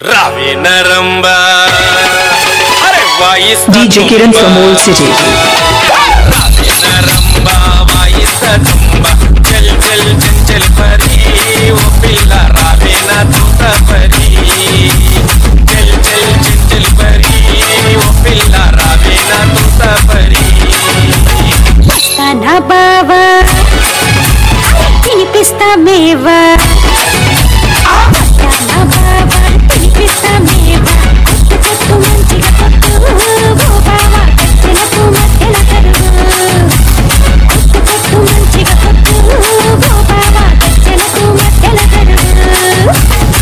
Ravi Naramba. DJ Kiran from Old City. Ravi Naramba, vaista tumba. Chal chal chal pari, o pilla Ravi na tuta pari. Chal chal chal pari, o pilla Ravi na tuta pari. Pastana baba, tinipista meva. Pastana baba, tinipista meva. Kottu manchiga kottu, o baba kachelaku maddela karuvu. Kottu manchiga kottu, o baba kachelaku maddela karuvu.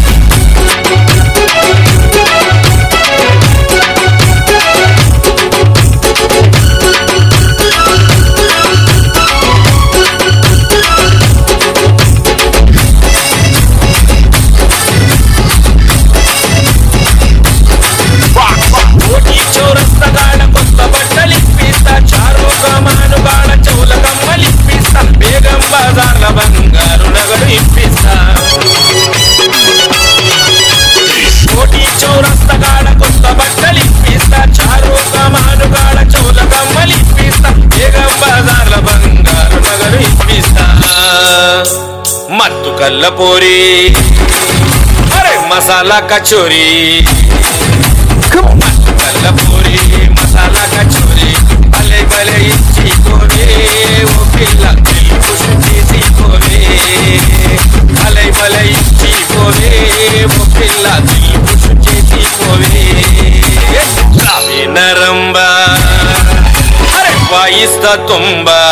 మత్తు కల్లపూరి అరే మసాలా కచోరీ మత్తు కల్లపూరి మసాలా కచోరీ భలే భలే ఇచ్చిపోవే ఓ పిల్ల తెలుగు తీసిపోవే భలే భలే ఇచ్చిపోవే ఓ పిల్ల తెలుగు తీసిపోవే రావి నరంబా అరే వాయిస్తా తుంబా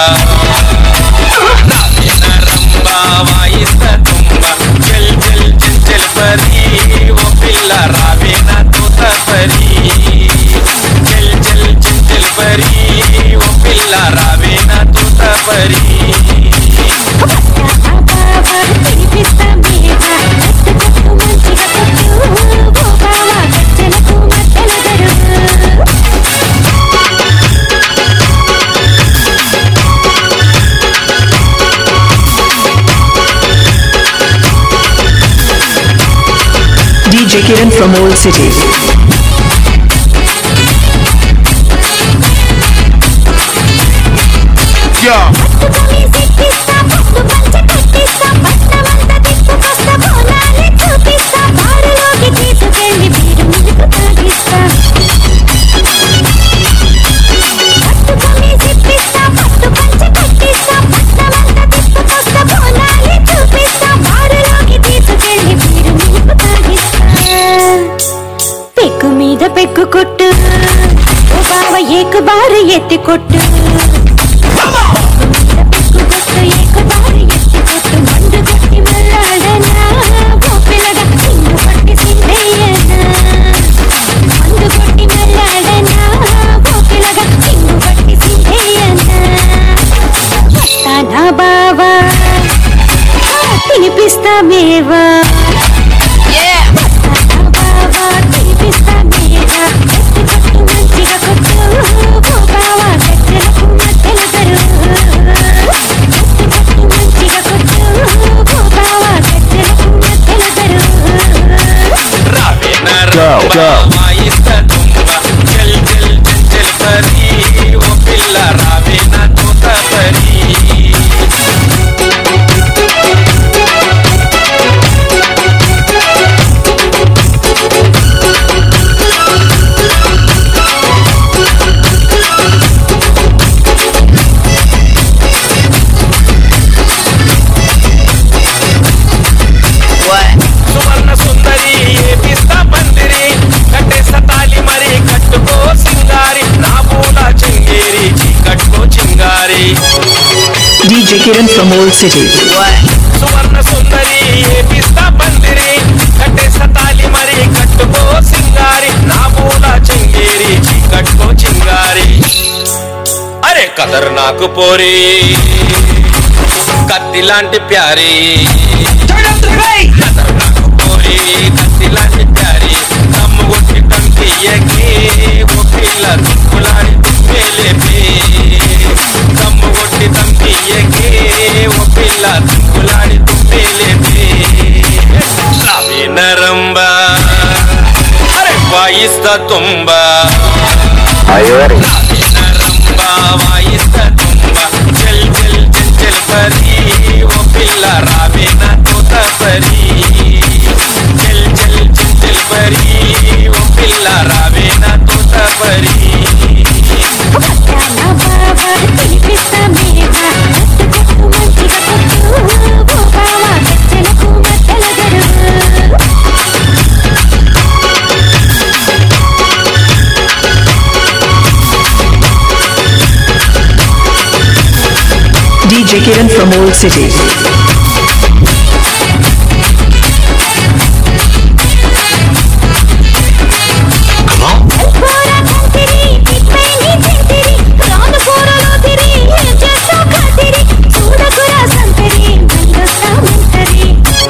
వాయిస్తా తుంబా చల్ చల్ చల్ పరి ఓ పిల్ల రావి నా తోత పరి చల్ చల్ చల్ పరి ఓ పిల్ల రావి నా తోత పరి DJ Kiran from Old City. Yeah. Peg కొట్టు ఓ బావ ఏక బార్ ఎత్తి కొట్టు పెగ్గు కొట్టు ఏక బార్ ఎత్తి కొట్టు మండు కొట్టి మల్లాడనా ఓ పిల్లగా సింగు పట్టి సింగయ్యనా మండు కొట్టి మల్లాడనా ఓ పిల్లగా సింగు పట్టి సింగయ్యనా వస్తానా బావా తినిపిస్తా మేవా వాయిస్తా తుంబా చల్ చల్ చల్ పరి ఓ పిల్ల రావి నా తోత పరి సువర్ణ సుందరి పిస్తా పందిరి కట్టేస్తా తాలి మరి కట్టుకో సింగారి నా పూల చింగేరి కట్టుకో Chingari DJ Kiran from Old City. సువర్ణ సుందరి పిస్తా పందిరి కట్టేస్తా తాలి మరి కట్టుకో సింగారి నా పూల చింగేరి కట్టుకో చింగారి అరే కదర్ నాకు పోరి కత్తి లాంటి ప్యారీ కదర్ నాకు పోరి కత్తి లాంటి ప్యారీ దమ్ము కొట్టి కంటియకి ఓ పిల్ల తుక్కులాడి తుమ్మేలేపి దమ్ము కొట్టి తంపియకి ఓ పిల్ల తుక్కులాడి తుమ్మేలేపి రావి నరంబా వాయిస్తా తుంబ అయ్యోరి రంబ వాయిస్తా తుంబ చల్ చల్ చంచల్ పరి ఓ పిల్ల రావే నా తోత పరి చల్ చల్ చంచల్ పరి ఓ పిల్ల రావే నా తోత పరి వడ్డాన బాబా తినిపిస్తా మేఘా కట్టు మంచిగా కొట్టు ఓ బావా గజ్జలకు మధ్యల Garuvu DJ Kiran from Old City. పోరా కంతిరి పిప్పైని చింతిరి రాను పోరలో తిరి చేస్తా ఖాతిరి చూడకురా సంతరి మల్లొస్తా మంతరి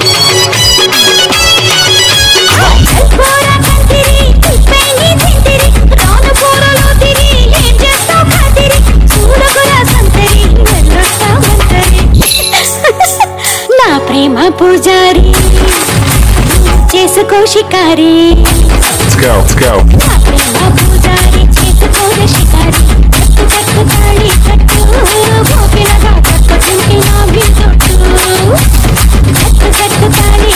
పోరా కంతిరి పిప్పైని చింతిరి రాను పోరలో తిరి చేస్తా ఖాతిరి చూడకురా సంతరి మల్లొస్తా మంతరి నా ప్రేమ పూజారి చేసుకో షికారి Let's go. నా ప్రేమ పూజారి చేసుకో షికారి కట్టు కట్టు తాళి కట్టు గోపిలగా కట్టు చింటి నా బిడ్డొట్టు కట్టు కట్టు తాళి